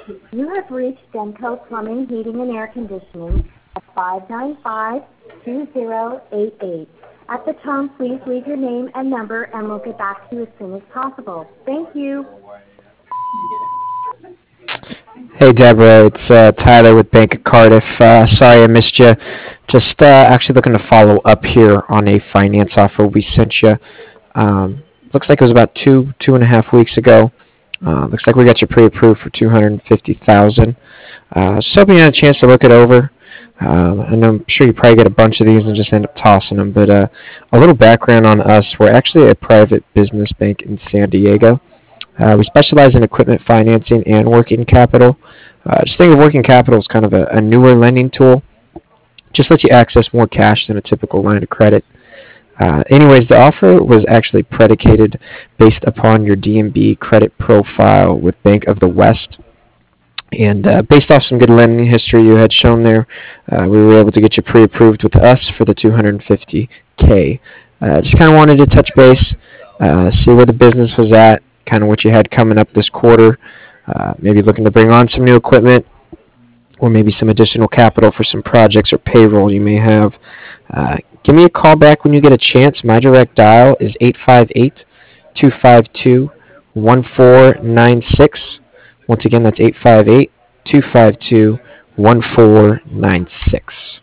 You have reached Denko Plumbing, Heating, and Air Conditioning at 595-2088. At the tone, please leave your name and number, and we'll get back to you as soon as possible. Thank you. Hey Deborah, it's Tyler with Bank of Cardiff. Sorry I missed you. Just actually looking to follow up here on a finance offer we sent you. Looks like it was about 2.5 weeks ago. Looks like we got you pre-approved for 250,000. Just hoping you had a chance to look it over. And I'm sure you probably get a bunch of these and just end up tossing them. But a little background on us: we're actually a private business bank in San Diego. We specialize in equipment financing and working capital. Just think of working capital as kind of a newer lending tool. Just lets you access more cash than a typical line of credit. Anyways, the offer was actually predicated based upon your DNB credit profile with Bank of the West. And based off some good lending history you had shown there, we were able to get you pre-approved with us for the 250K. Just kind of wanted to touch base, see where the business was at, kind of what you had coming up this quarter, maybe looking to bring on some new equipment, or maybe some additional capital for some projects or payroll you may have. Give me a call back when you get a chance. My direct dial is 858-252-1496. Once again, that's 858-252-1496.